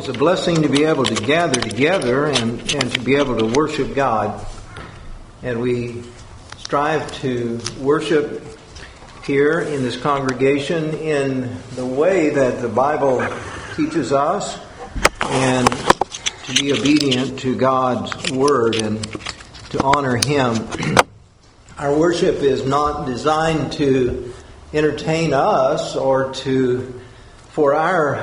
it's a blessing to be able to gather together and to be able to worship God. And we strive to worship here in this congregation in the way that the Bible teaches us and to be obedient to God's Word and to honor Him. Our worship is not designed to entertain us or for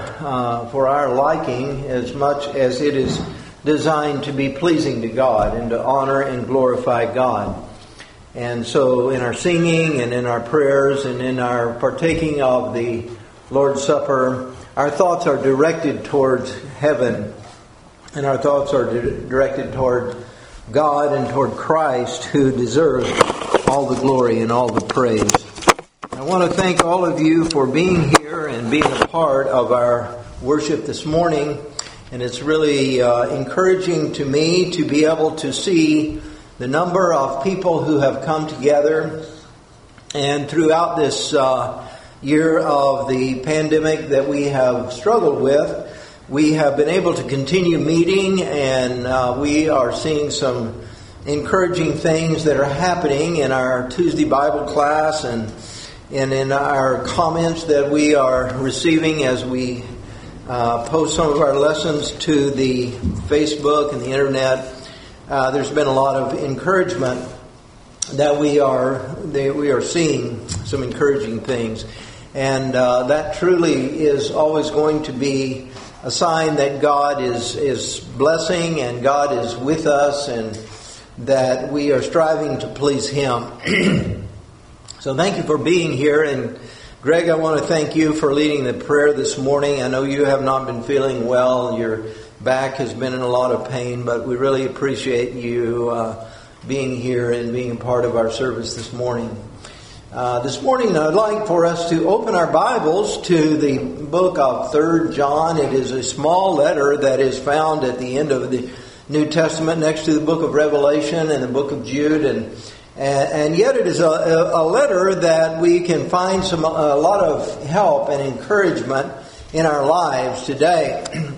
our liking as much as it is designed to be pleasing to God and to honor and glorify God. And so in our singing and in our prayers and in our partaking of the Lord's Supper, our thoughts are directed towards heaven, and our thoughts are directed toward God and toward Christ, who deserves all the glory and all the praise. I want to thank all of you for being here and being a part of our worship this morning. And it's really encouraging to me to be able to see the number of people who have come together. And throughout this year of the pandemic that we have struggled with, we have been able to continue meeting, and we are seeing some encouraging things that are happening in our Tuesday Bible class and in our comments that we are receiving as we post some of our lessons to the Facebook and the internet. There's been a lot of encouragement that we are seeing some encouraging things, and that truly is always going to be a sign that God is blessing and God is with us and that we are striving to please Him. So thank you for being here. And Greg, I want to thank you for leading the prayer this morning. I know you have not been feeling well. Your back has been in a lot of pain, but we really appreciate you being here and being a part of our service this morning. This morning I'd like for us to open our Bibles to the book of 3 John. It is a small letter that is found at the end of the New Testament next to the book of Revelation and the book of Jude, and yet it is a letter that we can find a lot of help and encouragement in our lives today.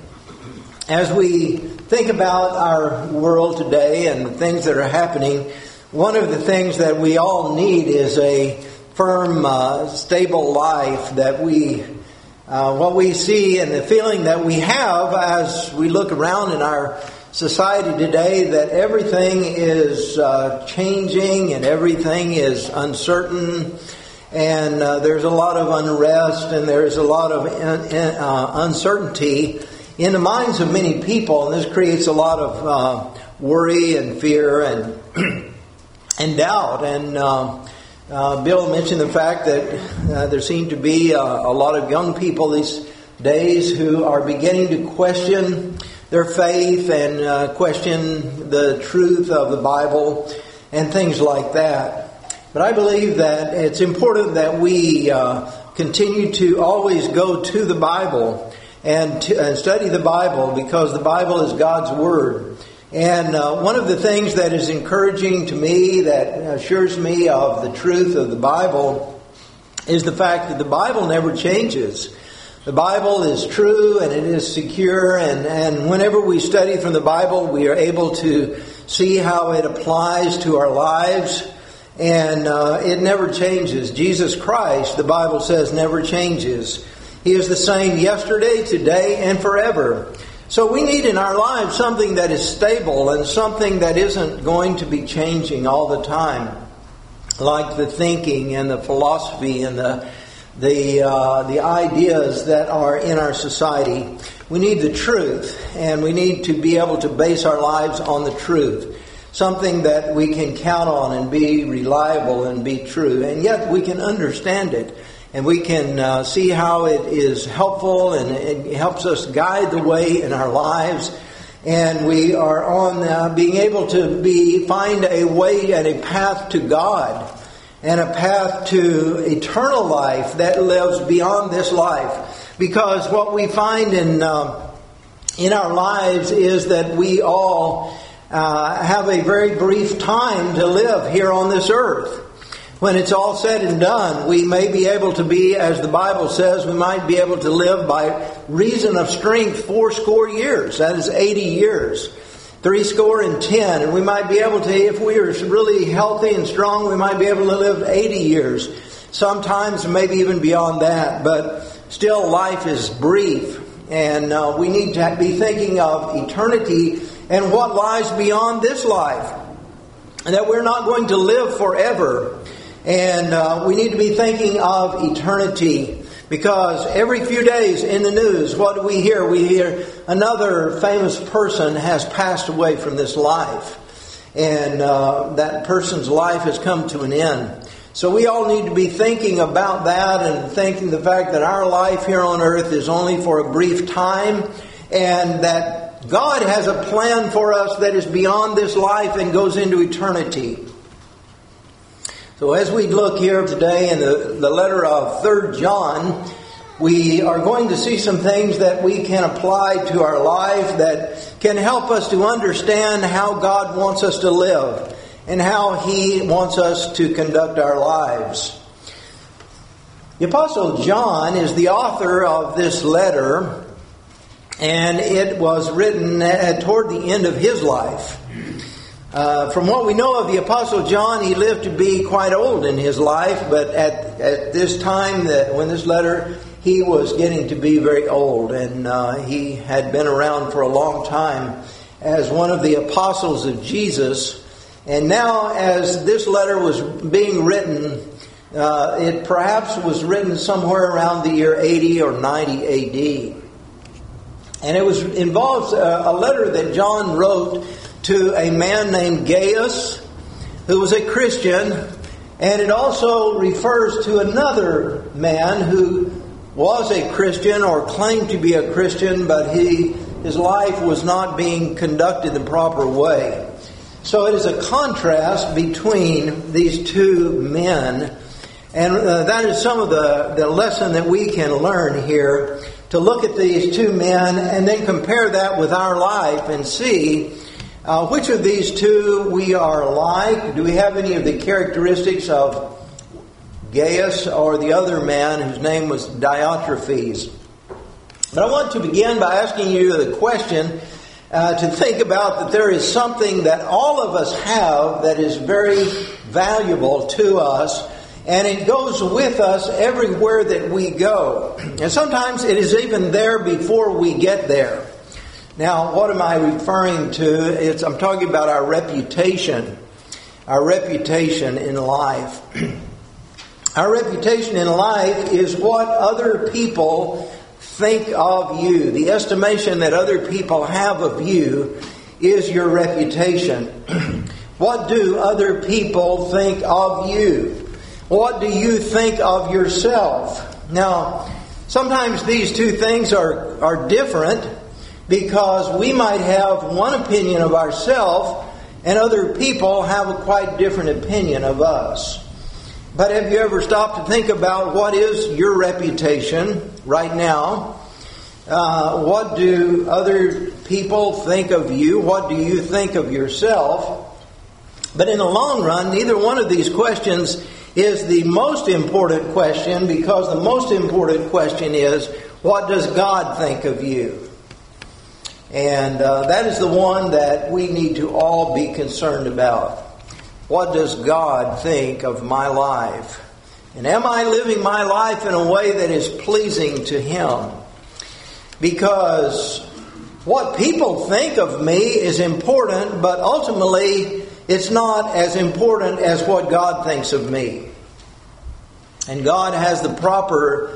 As we think about our world today and the things that are happening, one of the things that we all need is a firm, stable life that what we see and the feeling that we have as we look around in our society today, that everything is changing and everything is uncertain, and there's a lot of unrest and there's a lot of uncertainty in the minds of many people, and this creates a lot of worry and fear and doubt. And Bill mentioned the fact that there seem to be a lot of young people these days who are beginning to question their faith and question the truth of the Bible and things like that. But I believe that it's important that we continue to always go to the Bible and study the Bible, because the Bible is God's Word. And one of the things that is encouraging to me, that assures me of the truth of the Bible, is the fact that the Bible never changes. The Bible is true and it is secure, and whenever we study from the Bible, we are able to see how it applies to our lives, and it never changes. Jesus Christ, the Bible says, never changes. He is the same yesterday, today, and forever. So we need in our lives something that is stable and something that isn't going to be changing all the time, like the thinking and the philosophy and the ideas that are in our society. We need the truth, and we need to be able to base our lives on the truth. Something that we can count on and be reliable and be true. And yet we can understand it, and we can see how it is helpful, and it helps us guide the way in our lives. And we are on being able to find a way and a path to God, and a path to eternal life that lives beyond this life. Because what we find in our lives is that we all have a very brief time to live here on this earth. when it's all said and done, we may be able to be, as the Bible says, we might be able to live by reason of strength 80 years. That is 80 years. 70, and we might be able to, if we are really healthy and strong, we might be able to live 80 years. Sometimes maybe even beyond that, but still life is brief, and we need to be thinking of eternity and what lies beyond this life, and that we're not going to live forever, and we need to be thinking of eternity. Because every few days in the news, what do we hear? We hear another famous person has passed away from this life. And that person's life has come to an end. So we all need to be thinking about that and thinking the fact that our life here on earth is only for a brief time. And that God has a plan for us that is beyond this life and goes into eternity. So as we look here today in the letter of 3 John, we are going to see some things that we can apply to our life that can help us to understand how God wants us to live and how He wants us to conduct our lives. The Apostle John is the author of this letter, and it was written toward the end of his life. From what we know of the Apostle John, he lived to be quite old in his life, but at this time, when this letter, he was getting to be very old, and he had been around for a long time as one of the apostles of Jesus. And now, as this letter was being written, it perhaps was written somewhere around the year 80 or 90 A.D. And it involves a letter that John wrote to a man named Gaius, who was a Christian, and it also refers to another man who was a Christian or claimed to be a Christian, but his life was not being conducted the proper way. So it is a contrast between these two men, and that is some of the lesson that we can learn here, to look at these two men and then compare that with our life and see which of these two we are like. Do we have any of the characteristics of Gaius or the other man whose name was Diotrephes? But I want to begin by asking you the question to think about that there is something that all of us have that is very valuable to us, and it goes with us everywhere that we go. And sometimes it is even there before we get there. Now, what am I referring to? I'm talking about our reputation. Our reputation in life. Our reputation in life is what other people think of you. The estimation that other people have of you is your reputation. What do other people think of you? What do you think of yourself? Now, sometimes these two things are different, because we might have one opinion of ourselves and other people have a quite different opinion of us. But have you ever stopped to think about what is your reputation right now? What do other people think of you? What do you think of yourself? But in the long run, neither one of these questions is the most important question, because the most important question is, what does God think of you? And that is the one that we need to all be concerned about. What does God think of my life? And am I living my life in a way that is pleasing to Him? Because what people think of me is important, but ultimately it's not as important as what God thinks of me. And God has the proper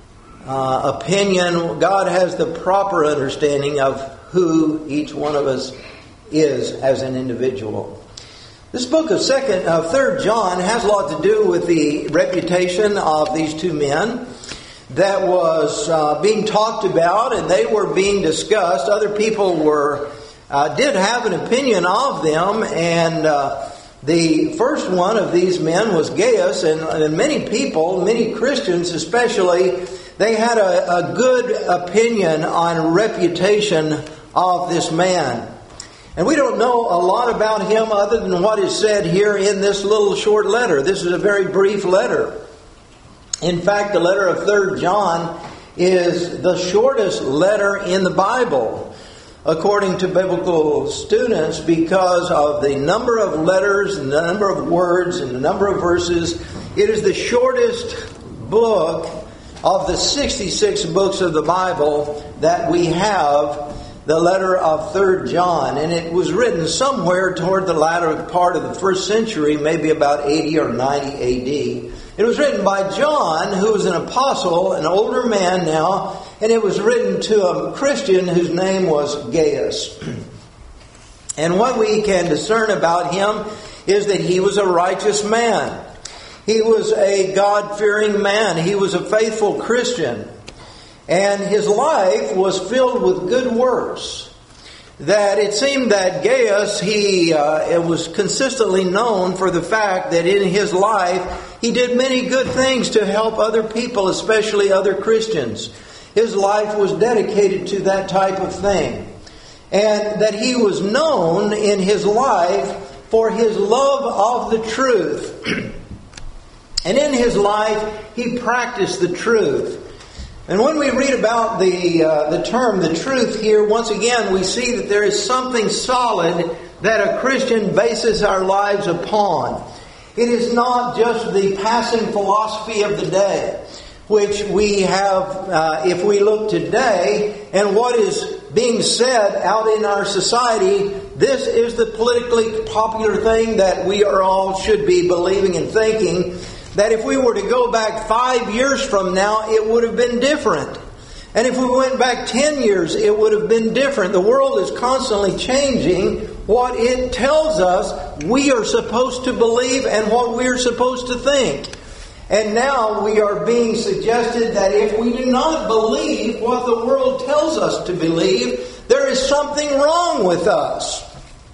opinion. God has the proper understanding of who each one of us is as an individual. This book of 3 John has a lot to do with the reputation of these two men that was being talked about, and they were being discussed. Other people did have an opinion of them, and the first one of these men was Gaius, and many people, many Christians especially, they had a good opinion on reputation of this man. And we don't know a lot about him other than what is said here in this little short letter. This is a very brief letter. In fact, the letter of 3 John is the shortest letter in the Bible, according to biblical students, because of the number of letters and the number of words and the number of verses. It is the shortest book of the 66 books of the Bible that we have, the letter of 3 John. And it was written somewhere toward the latter part of the first century, maybe about 80 or 90 A.D. It was written by John, who was an apostle, an older man now, and it was written to a Christian whose name was Gaius. And what we can discern about him is that he was a righteous man. He was a God-fearing man. He was a faithful Christian. And his life was filled with good works. That it seemed that Gaius, he was consistently known for the fact that in his life he did many good things to help other people, especially other Christians. His life was dedicated to that type of thing. And that he was known in his life for his love of the truth. And in his life, he practiced the truth. And when we read about the term, the truth here, once again, we see that there is something solid that a Christian bases our lives upon. It is not just the passing philosophy of the day, which we have, if we look today, and what is being said out in our society, this is the politically popular thing that we are all should be believing and thinking, that if we were to go back 5 years from now, it would have been different. And if we went back 10 years, it would have been different. The world is constantly changing what it tells us we are supposed to believe and what we are supposed to think. And now we are being suggested that if we do not believe what the world tells us to believe, there is something wrong with us.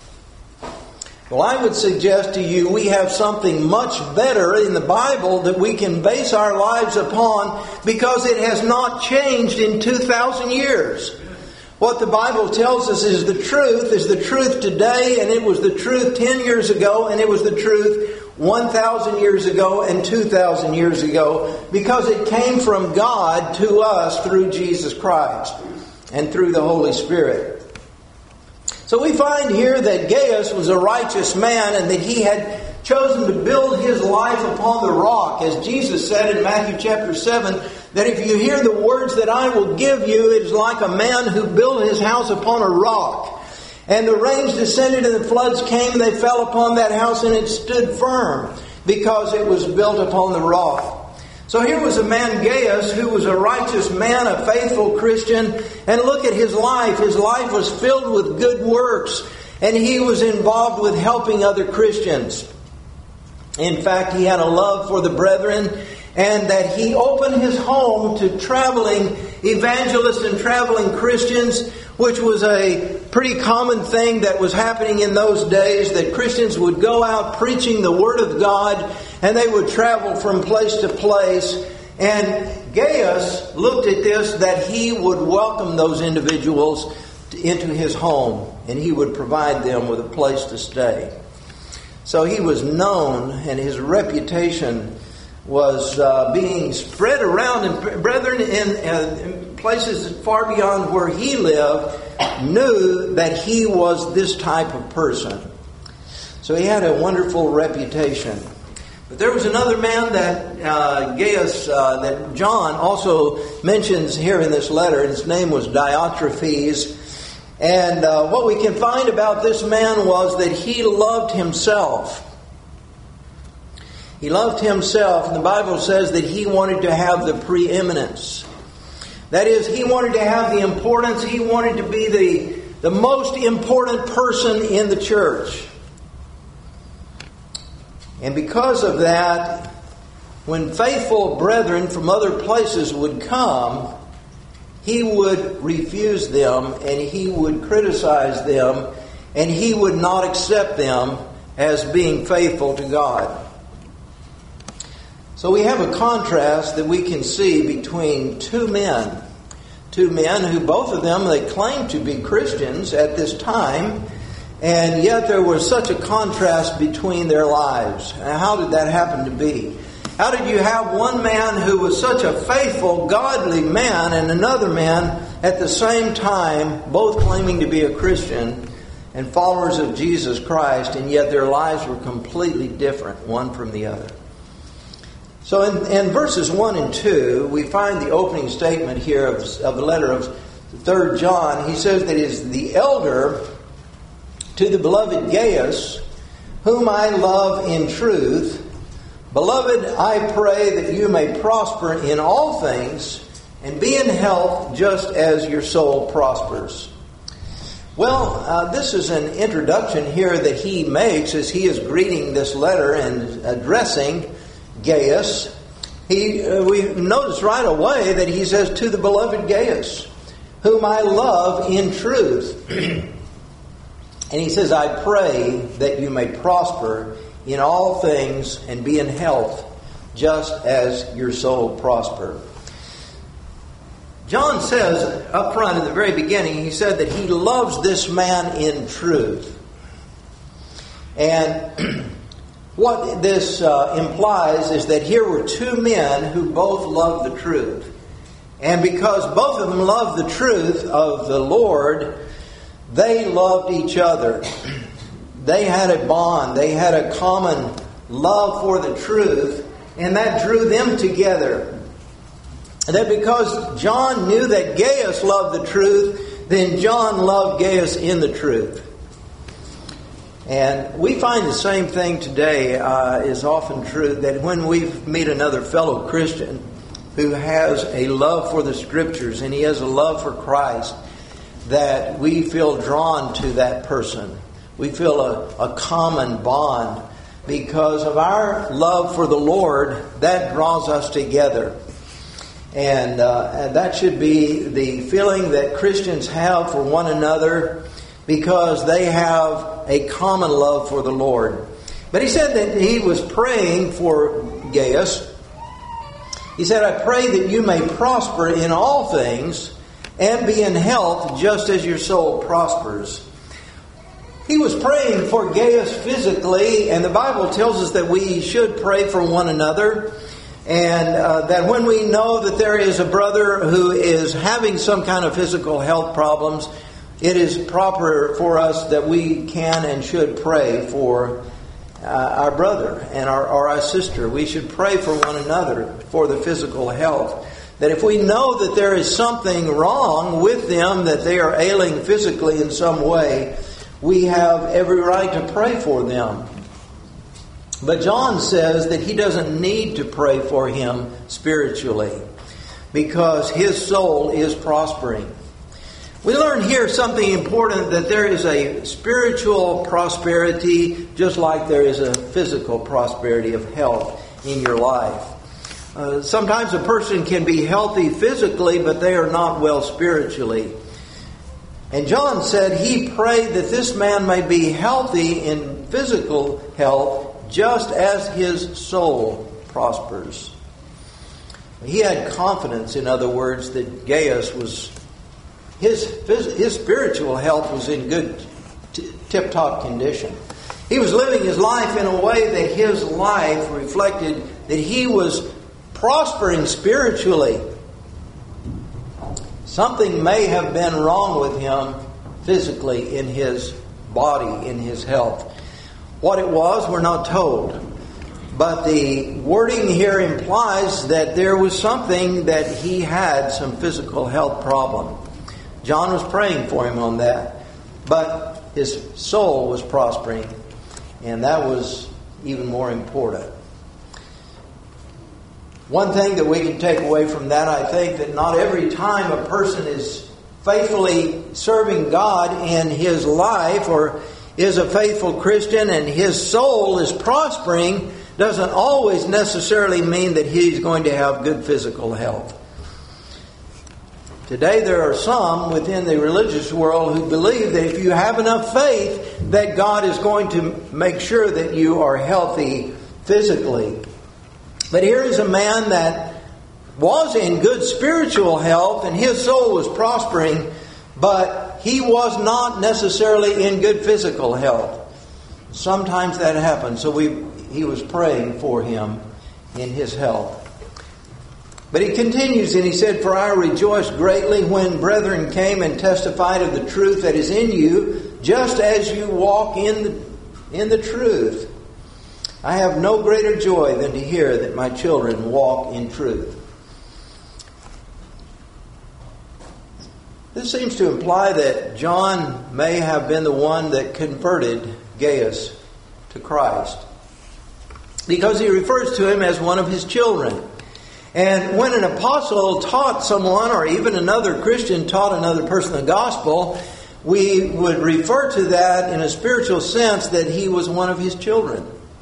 Well, I would suggest to you we have something much better in the Bible that we can base our lives upon, because it has not changed in 2,000 years. What the Bible tells us is the truth today, and it was the truth 10 years ago, and it was the truth 1,000 years ago and 2,000 years ago, because it came from God to us through Jesus Christ and through the Holy Spirit. So we find here that Gaius was a righteous man and that he had chosen to build his life upon the rock. As Jesus said in Matthew chapter 7, that if you hear the words that I will give you, it is like a man who built his house upon a rock. And the rains descended and the floods came and they fell upon that house and it stood firm because it was built upon the rock. So here was a man, Gaius, who was a righteous man, a faithful Christian. And look at his life. His life was filled with good works. And he was involved with helping other Christians. In fact, he had a love for the brethren. And that he opened his home to traveling evangelists and traveling Christians, which was a pretty common thing that was happening in those days, that Christians would go out preaching the Word of God, and they would travel from place to place. And Gaius looked at this, that he would welcome those individuals into his home, and he would provide them with a place to stay. So he was known, and his reputation was being spread around, and brethren in places far beyond where he lived knew that he was this type of person. So he had a wonderful reputation. But there was another man that Gaius, that John also mentions here in this letter, and his name was Diotrephes. And what we can find about this man was that he loved himself. He loved himself, and the Bible says that he wanted to have the preeminence. That is, he wanted to have the importance. He wanted to be the most important person in the church. And because of that, when faithful brethren from other places would come, he would refuse them, and he would criticize them, and he would not accept them as being faithful to God. So we have a contrast that we can see between two men who both of them, they claimed to be Christians at this time, And yet there was such a contrast between their lives. And how did that happen to be? How did you have one man who was such a faithful, godly man and another man at the same time, both claiming to be a Christian and followers of Jesus Christ, and yet their lives were completely different, one from the other? So in verses 1 and 2, we find the opening statement here of the letter of 3 John. He says that he is the elder to the beloved Gaius, whom I love in truth. Beloved, I pray that you may prosper in all things and be in health just as your soul prospers. Well, this is an introduction here that he makes as he is greeting this letter and addressing Gaius. We notice right away that he says, to the beloved Gaius, whom I love in truth. And he says, I pray that you may prosper in all things and be in health, just as your soul prosper. John says up front in the very beginning, he said that he loves this man in truth. And what this implies is that here were two men who both loved the truth. And because both of them loved the truth of the Lord, they loved each other. They had a bond. They had a common love for the truth, and that drew them together. And that because John knew that Gaius loved the truth, then John loved Gaius in the truth. And we find the same thing today is often true, that when we meet another fellow Christian who has a love for the Scriptures and he has a love for Christ, that we feel drawn to that person. We feel a common bond because of our love for the Lord. That draws us together. And that should be the feeling that Christians have for one another because they have a common love for the Lord. But he said that he was praying for Gaius. He said, I pray that you may prosper in all things and be in health just as your soul prospers. He was praying for Gaius physically, and the Bible tells us that we should pray for one another, and that when we know that there is a brother who is having some kind of physical health problems, it is proper for us that we can and should pray for our brother and our sister. We should pray for one another for the physical health. That if we know that there is something wrong with them, that they are ailing physically in some way, we have every right to pray for them. But John says that he doesn't need to pray for him spiritually because his soul is prospering. We learn here something important, that there is a spiritual prosperity just like there is a physical prosperity of health in your life. Sometimes a person can be healthy physically, but they are not well spiritually. And John said he prayed that this man may be healthy in physical health just as his soul prospers. He had confidence, in other words, that Gaius was, his spiritual health was in good tip-top condition. He was living his life in a way that his life reflected that he was prospering spiritually. Something may have been wrong with him physically in his body, in his health. What it was, we're not told. But the wording here implies that there was something that he had, some physical health problem. John was praying for him on that. But his soul was prospering, and that was even more important. One thing that we can take away from that, I think, that not every time a person is faithfully serving God in his life or is a faithful Christian and his soul is prospering, doesn't always necessarily mean that he's going to have good physical health. Today there are some within the religious world who believe that if you have enough faith, that God is going to make sure that you are healthy physically. But here is a man that was in good spiritual health and his soul was prospering, but that he was not necessarily in good physical health. Sometimes that happens, so he was praying for him in his health. But he continues and he said, "For I rejoiced greatly when brethren came and testified of the truth that is in you, just as you walk in the truth. I have no greater joy than to hear that my children walk in truth." This seems to imply that John may have been the one that converted Gaius to Christ, because he refers to him as one of his children. And when an apostle taught someone, or even another Christian taught another person the gospel, we would refer to that in a spiritual sense that he was one of his children.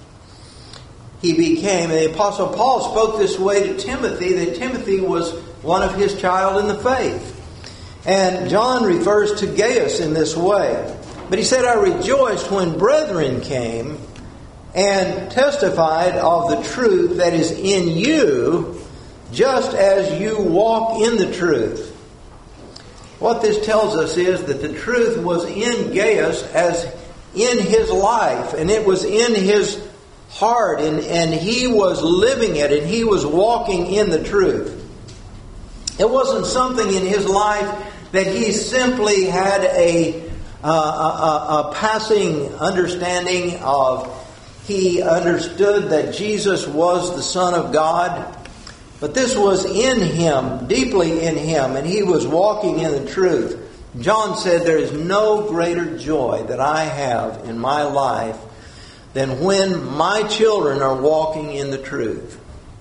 The Apostle Paul spoke this way to Timothy, that Timothy was one of his child in the faith. And John refers to Gaius in this way. But he said, "I rejoiced when brethren came and testified of the truth that is in you, just as you walk in the truth." What this tells us is that the truth was in Gaius as in his life, and it was in his heart, and he was living it, and he was walking in the truth. It wasn't something in his life that he simply had a passing understanding of. He understood that Jesus was the Son of God, but this was in him, deeply in him, and he was walking in the truth. John said, "There is no greater joy that I have in my life than when my children are walking in the truth."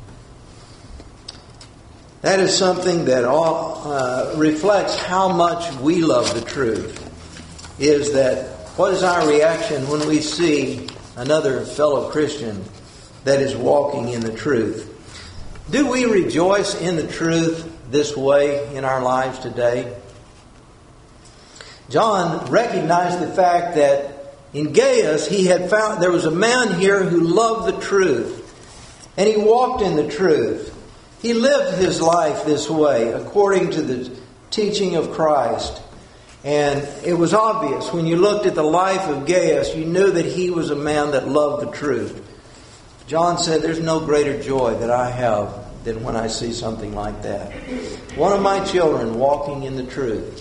That is something that reflects how much we love the truth. Is that what is our reaction when we see another fellow Christian that is walking in the truth? Do we rejoice in the truth this way in our lives today? John recognized the fact that in Gaius he had found there was a man here who loved the truth, and he walked in the truth. He lived his life this way according to the teaching of Christ. And it was obvious when you looked at the life of Gaius, you knew that he was a man that loved the truth. John said, "There's no greater joy that I have than when I see something like that. One of my children walking in the truth."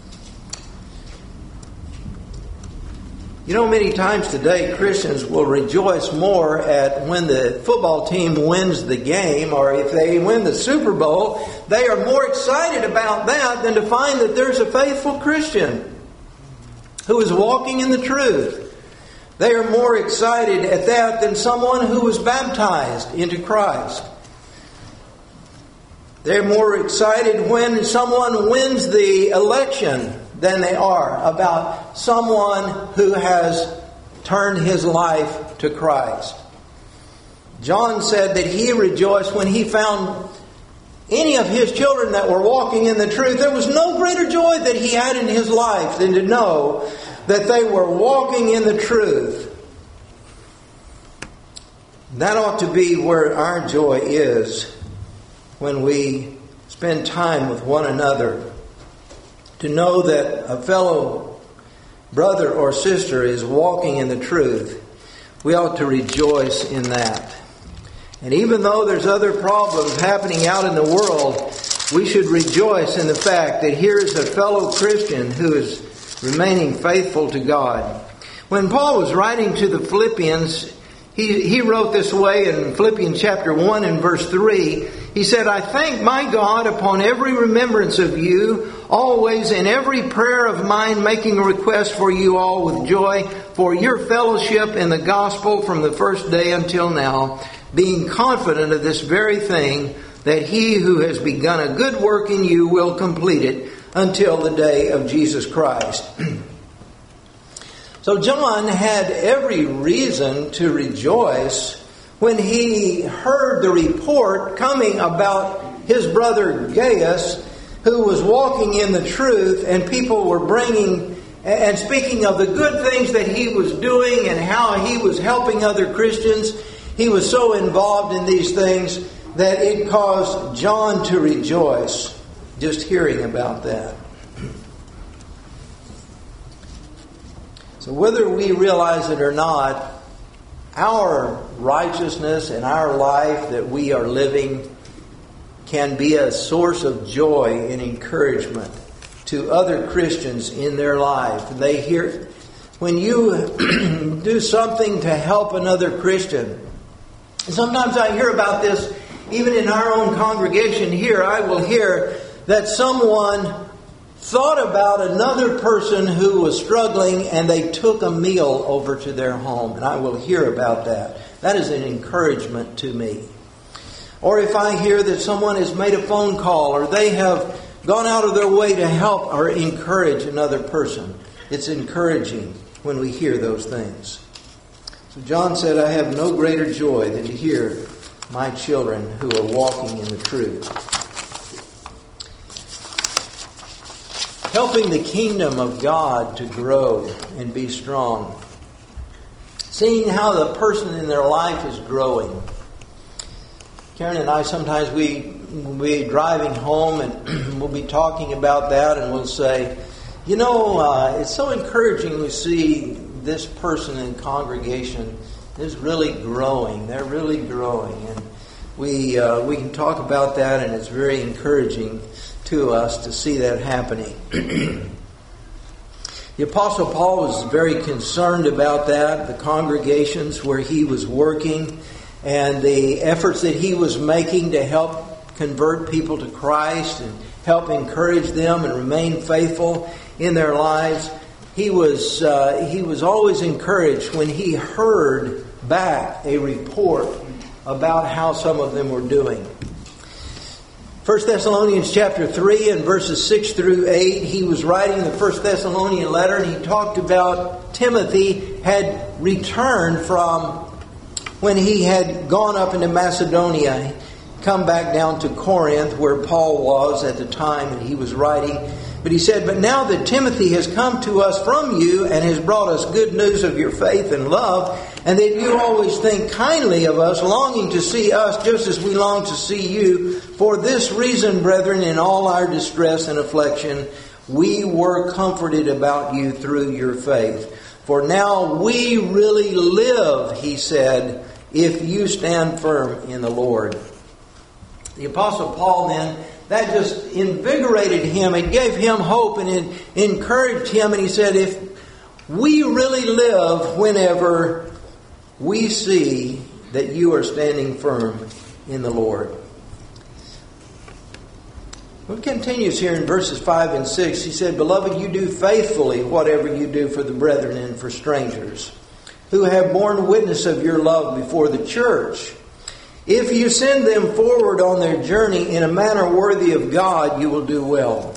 You know, many times today Christians will rejoice more at when the football team wins the game, or if they win the Super Bowl. They are more excited about that than to find that there's a faithful Christian who is walking in the truth. They are more excited at that than someone who was baptized into Christ. They're more excited when someone wins the election than they are about someone who has turned his life to Christ. John said that he rejoiced when he found any of his children that were walking in the truth. There was no greater joy that he had in his life than to know that they were walking in the truth. That ought to be where our joy is when we spend time with one another. To know that a fellow brother or sister is walking in the truth, we ought to rejoice in that. And even though there's other problems happening out in the world, we should rejoice in the fact that here is a fellow Christian who is remaining faithful to God. When Paul was writing to the Philippians, he wrote this way in Philippians chapter 1 and verse 3. He said, "I thank my God upon every remembrance of you, always in every prayer of mine, making a request for you all with joy, for your fellowship in the gospel from the first day until now, being confident of this very thing, that he who has begun a good work in you will complete it until the day of Jesus Christ." So John had every reason to rejoice when he heard the report coming about his brother Gaius, who was walking in the truth, and people were bringing and speaking of the good things that he was doing and how he was helping other Christians. He was so involved in these things that it caused John to rejoice just hearing about that. So whether we realize it or not, our righteousness and our life that we are living can be a source of joy and encouragement to other Christians in their life. They hear, when you do something to help another Christian, and sometimes I hear about this even in our own congregation here, I will hear that someone thought about another person who was struggling and they took a meal over to their home. And I will hear about that. That is an encouragement to me. Or if I hear that someone has made a phone call or they have gone out of their way to help or encourage another person, it's encouraging when we hear those things. So John said, I have no greater joy than to hear my children who are walking in the truth. Helping the kingdom of God to grow and be strong. Seeing how the person in their life is growing. Karen and I, sometimes we'll be driving home and we'll be talking about that and we'll say, it's so encouraging to see this person in congregation is really growing. They're really growing. And we can talk about that, and it's very encouraging to us to see that happening. The Apostle Paul was very concerned about that, the congregations where he was working and the efforts that he was making to help convert people to Christ and help encourage them and remain faithful in their lives. He was always encouraged when he heard back a report about how some of them were doing. 1 Thessalonians chapter 3 and verses 6 through 8, he was writing the 1 Thessalonian letter, and he talked about Timothy had returned from when he had gone up into Macedonia, come back down to Corinth where Paul was at the time and he was writing. But he said, but now that Timothy has come to us from you and has brought us good news of your faith and love, and that you always think kindly of us, longing to see us just as we long to see you. For this reason, brethren, in all our distress and affliction, we were comforted about you through your faith. For now we really live, he said, if you stand firm in the Lord. The Apostle Paul then, that just invigorated him. It gave him hope and it encouraged him. And he said, if we really live whenever we see that you are standing firm in the Lord. It continues here in verses 5 and 6. He said, beloved, you do faithfully whatever you do for the brethren and for strangers, who have borne witness of your love before the church. If you send them forward on their journey in a manner worthy of God, you will do well.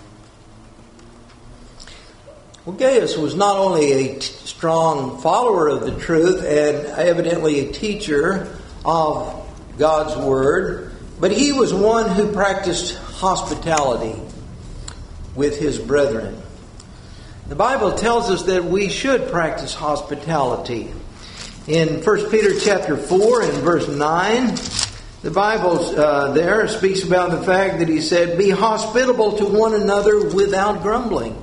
Well, Gaius was not only a strong follower of the truth and evidently a teacher of God's Word, but he was one who practiced hospitality with his brethren. The Bible tells us that we should practice hospitality. In 1 Peter chapter 4 and verse 9, the Bible there speaks about the fact that he said, be hospitable to one another without grumbling.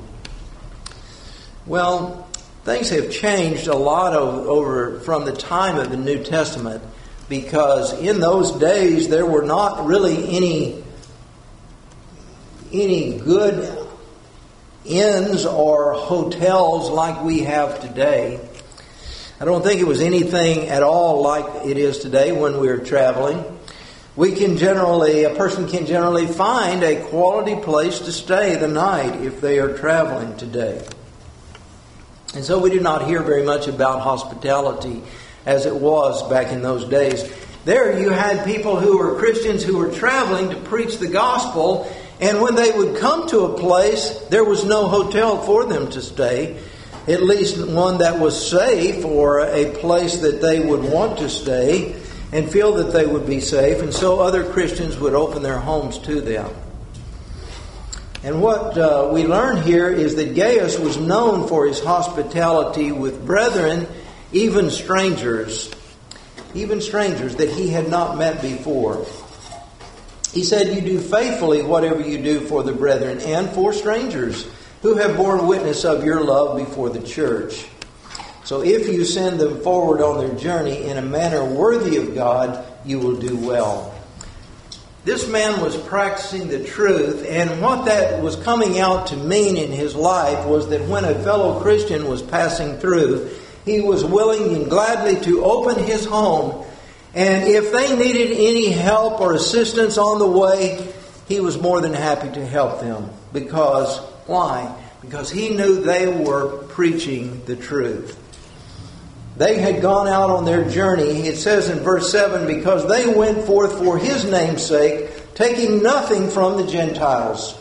Well, things have changed a lot over from the time of the New Testament, because in those days there were not really any good inns or hotels like we have today. I don't think it was anything at all like it is today when we're traveling. A person can generally find a quality place to stay the night if they are traveling today. And so we do not hear very much about hospitality as it was back in those days. There you had people who were Christians who were traveling to preach the gospel, and when they would come to a place, there was no hotel for them to stay, at least one that was safe or a place that they would want to stay and feel that they would be safe. And so other Christians would open their homes to them. And what we learn here is that Gaius was known for his hospitality with brethren, even strangers that he had not met before. He said, you do faithfully whatever you do for the brethren and for strangers who have borne witness of your love before the church. So if you send them forward on their journey in a manner worthy of God, you will do well. This man was practicing the truth, and what that was coming out to mean in his life was that when a fellow Christian was passing through, he was willing and gladly to open his home, and if they needed any help or assistance on the way, he was more than happy to help them. Because, why? Because he knew they were preaching the truth. They had gone out on their journey. It says in verse 7, because they went forth for His name's sake, taking nothing from the Gentiles.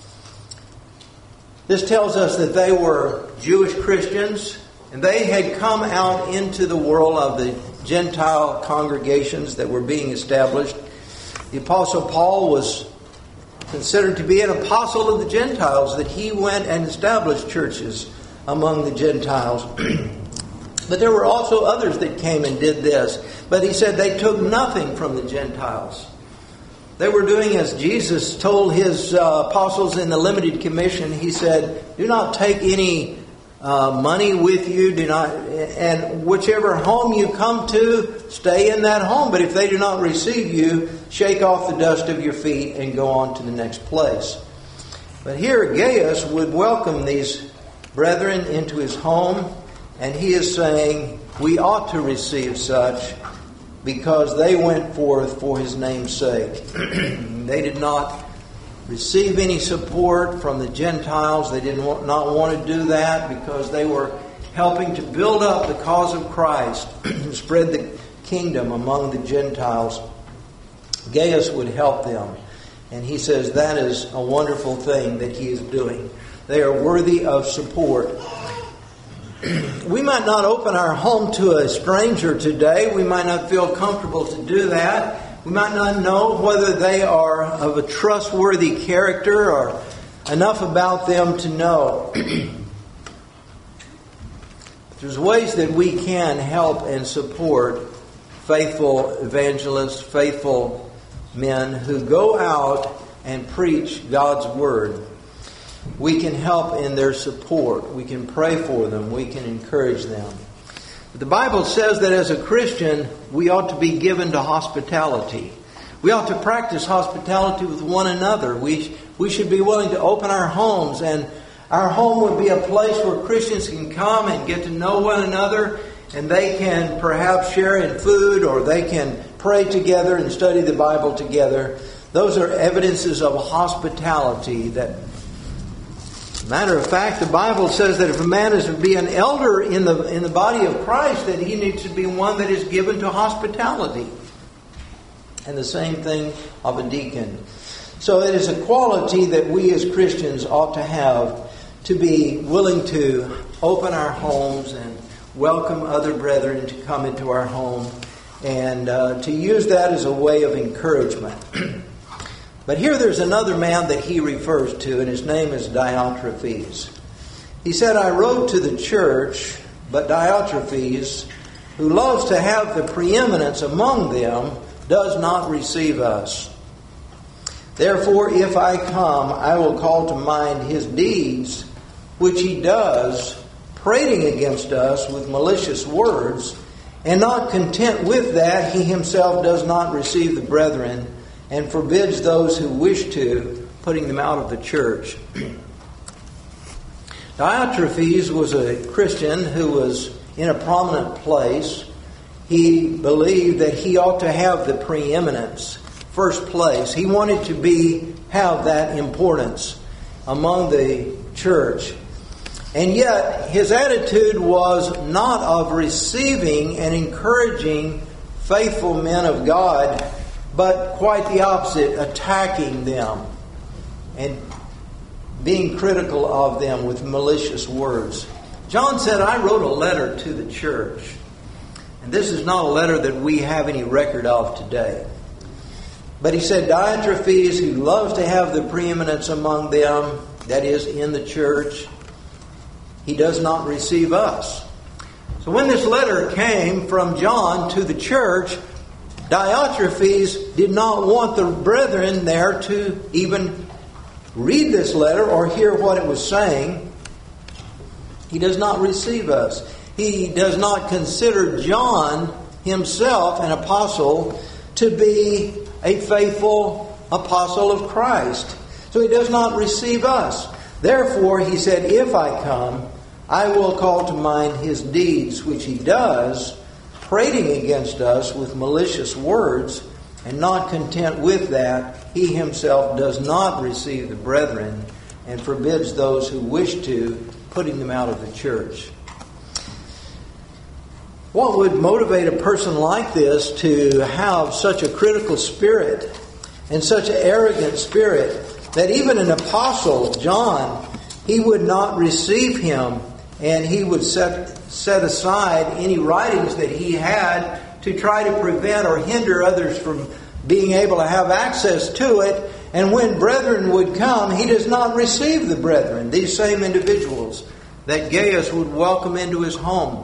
This tells us that they were Jewish Christians, and they had come out into the world of the Gentile congregations that were being established. The Apostle Paul was considered to be an apostle of the Gentiles, that he went and established churches among the Gentiles. But there were also others that came and did this. But he said they took nothing from the Gentiles. They were doing as Jesus told His apostles in the limited commission. He said, do not take any money with you. Do not, and whichever home you come to, stay in that home. But if they do not receive you, shake off the dust of your feet and go on to the next place. But here Gaius would welcome these brethren into his home. And he is saying, we ought to receive such because they went forth for His name's sake. They did not receive any support from the Gentiles. They did not want to do that because they were helping to build up the cause of Christ and spread the kingdom among the Gentiles. Gaius would help them. And he says that is a wonderful thing that he is doing. They are worthy of support. We might not open our home to a stranger today. We might not feel comfortable to do that. We might not know whether they are of a trustworthy character or enough about them to know. There's ways that we can help and support faithful evangelists, faithful men who go out and preach God's Word. We can help in their support. We can pray for them. We can encourage them. But the Bible says that as a Christian, we ought to be given to hospitality. We ought to practice hospitality with one another. We should be willing to open our homes, and our home would be a place where Christians can come and get to know one another, and they can perhaps share in food, or they can pray together and study the Bible together. Those are evidences of hospitality. Matter of fact, the Bible says that if a man is to be an elder in the body of Christ, that he needs to be one that is given to hospitality. And the same thing of a deacon. So it is a quality that we as Christians ought to have, to be willing to open our homes and welcome other brethren to come into our home, and to use that as a way of encouragement. But here there's another man that he refers to, and his name is Diotrephes. He said, I wrote to the church, but Diotrephes, who loves to have the preeminence among them, does not receive us. Therefore, if I come, I will call to mind his deeds, which he does, prating against us with malicious words, and not content with that, he himself does not receive the brethren, and forbids those who wish to, putting them out of the church. Diotrephes was a Christian who was in a prominent place. He believed that he ought to have the preeminence, first place. He wanted to have that importance among the church. And yet, his attitude was not of receiving and encouraging faithful men of God, but quite the opposite, attacking them and being critical of them with malicious words. John said, I wrote a letter to the church. And this is not a letter that we have any record of today. But he said, Diotrephes, who loves to have the preeminence among them, that is, in the church, he does not receive us. So when this letter came from John to the church, Diotrephes did not want the brethren there to even read this letter or hear what it was saying. He does not receive us. he does not consider John himself, an apostle, to be a faithful apostle of Christ. So he does not receive us. Therefore, he said, if I come, I will call to mind his deeds, which he does, prating against us with malicious words, and not content with that, he himself does not receive the brethren, and forbids those who wish to, putting them out of the church. What would motivate a person like this to have such a critical spirit and such an arrogant spirit that even an apostle, John, he would not receive him, and he would set aside any writings that he had to try to prevent or hinder others from being able to have access to it. And when brethren would come, he does not receive the brethren, these same individuals that Gaius would welcome into his home.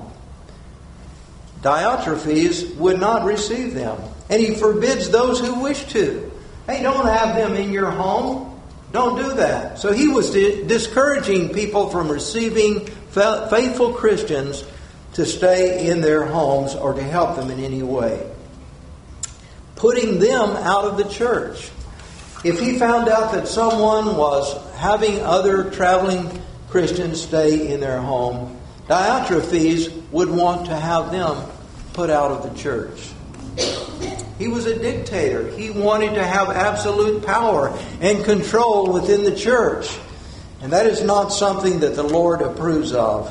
Diotrephes would not receive them. And he forbids those who wish to. Hey, don't have them in your home. Don't do that. So he was discouraging people from receiving faithful Christians to stay in their homes or to help them in any way. Putting them out of the church. If he found out that someone was having other traveling Christians stay in their home, Diotrephes would want to have them put out of the church. He was a dictator. He wanted to have absolute power and control within the church. And that is not something that the Lord approves of.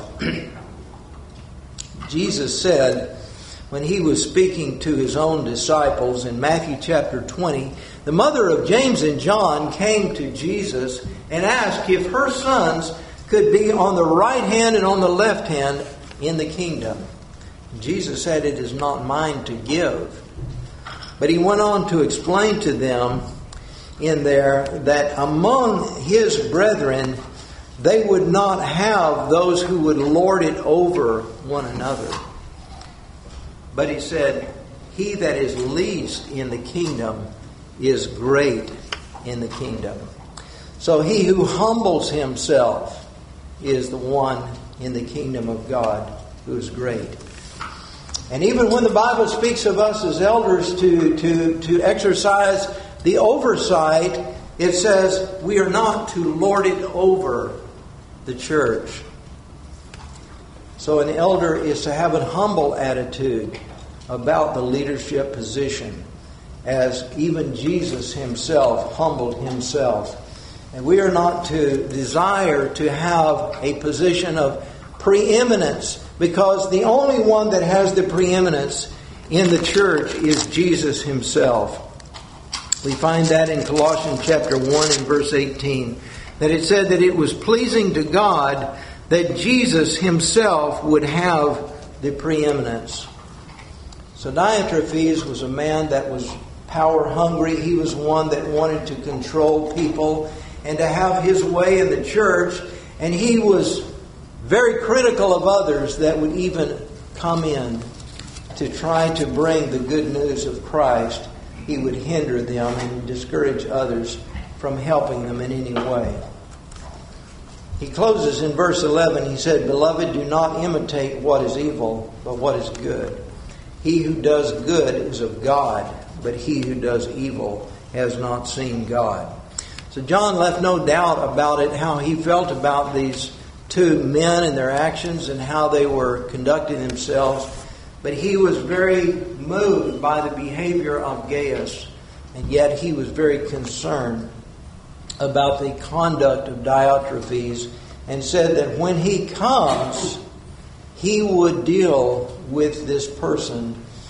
Jesus said, when he was speaking to his own disciples in Matthew chapter 20, the mother of James and John came to Jesus and asked if her sons could be on the right hand and on the left hand in the kingdom. Jesus said, it is not mine to give. But he went on to explain to them in there that among his brethren, they would not have those who would lord it over one another. But he said, he that is least in the kingdom is great in the kingdom. So he who humbles himself is the one in the kingdom of God who is great. And even when the Bible speaks of us as elders to exercise the oversight, it says we are not to lord it over the church. So an elder is to have a humble attitude about the leadership position, as even Jesus himself humbled himself. And we are not to desire to have a position of preeminence, because the only one that has the preeminence in the church is Jesus himself. We find that in Colossians chapter 1 and verse 18, that it said that it was pleasing to God that Jesus himself would have the preeminence. So Diotrephes was a man that was power hungry. He was one that wanted to control people and to have his way in the church. And he was very critical of others that would even come in to try to bring the good news of Christ. He would hinder them and discourage others from helping them in any way. He closes in verse 11. He said, "Beloved, do not imitate what is evil, but what is good. He who does good is of God, but he who does evil has not seen God." So John left no doubt about it, how he felt about these two men and their actions and how they were conducting themselves. But he was very moved by the behavior of Gaius, and yet he was very concerned about the conduct of Diotrephes, and said that when he comes, he would deal with this person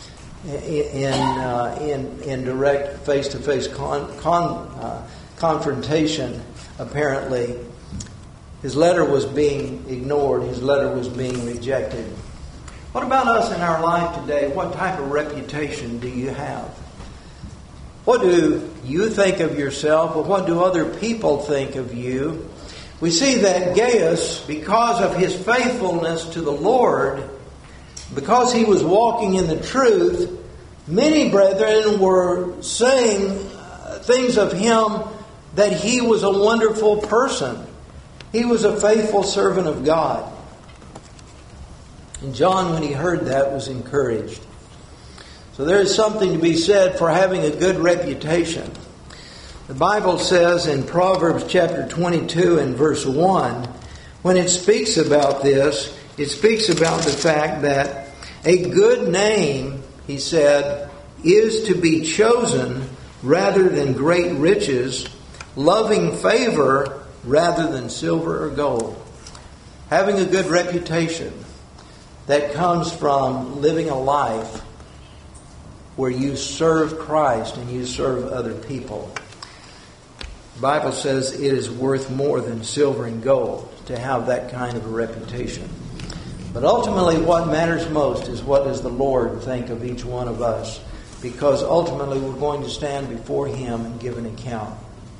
in direct face-to-face confrontation. Apparently, his letter was being ignored. His letter was being rejected. What about us in our life today? What type of reputation do you have? What do you think of yourself, or what do other people think of you? We see that Gaius, because of his faithfulness to the Lord, because he was walking in the truth, many brethren were saying things of him that he was a wonderful person. He was a faithful servant of God. And John, when he heard that, was encouraged. So there is something to be said for having a good reputation. The Bible says in Proverbs chapter 22 and verse 1, when it speaks about this, it speaks about the fact that a good name, he said, is to be chosen rather than great riches, loving favor rather than silver or gold. Having a good reputation that comes from living a life where you serve Christ and you serve other people. The Bible says it is worth more than silver and gold to have that kind of a reputation. But ultimately what matters most is what does the Lord think of each one of us, because ultimately we're going to stand before Him and give an account.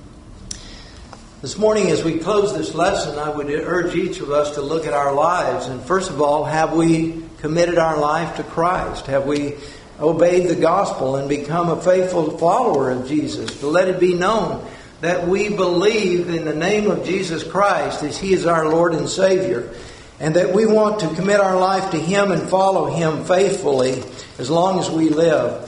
This morning as we close this lesson, I would urge each of us to look at our lives. And first of all, have we committed our life to Christ? Have we obeyed the gospel and become a faithful follower of Jesus? To let it be known that we believe in the name of Jesus Christ as He is our Lord and Savior, and that we want to commit our life to Him and follow Him faithfully as long as we live.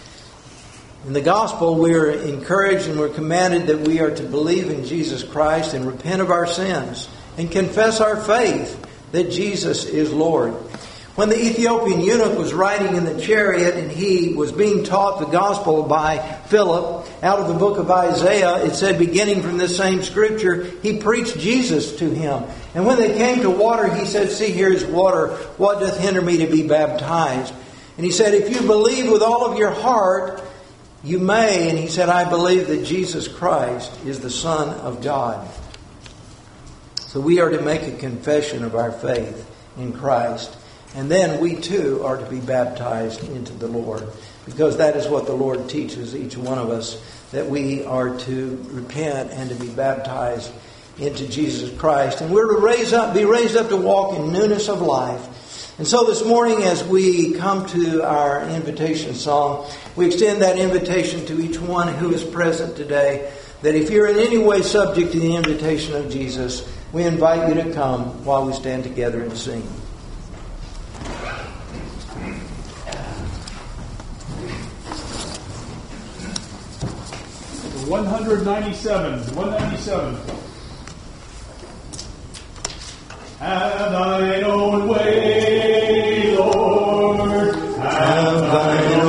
In the gospel, we are encouraged and we're commanded that we are to believe in Jesus Christ and repent of our sins and confess our faith that Jesus is Lord. When the Ethiopian eunuch was riding in the chariot and he was being taught the gospel by Philip, out of the book of Isaiah, it said, beginning from this same scripture, he preached Jesus to him. And when they came to water, he said, "See, here is water. What doth hinder me to be baptized?" And he said, "If you believe with all of your heart, you may." And he said, "I believe that Jesus Christ is the Son of God." So we are to make a confession of our faith in Christ. And then we too are to be baptized into the Lord. Because that is what the Lord teaches each one of us, that we are to repent and to be baptized into Jesus Christ. And we're to be raised up to walk in newness of life. And so this morning as we come to our invitation song, we extend that invitation to each one who is present today, that if you're in any way subject to the invitation of Jesus, we invite you to come while we stand together and sing. 197. Have thine own way, Lord. Have thine own way.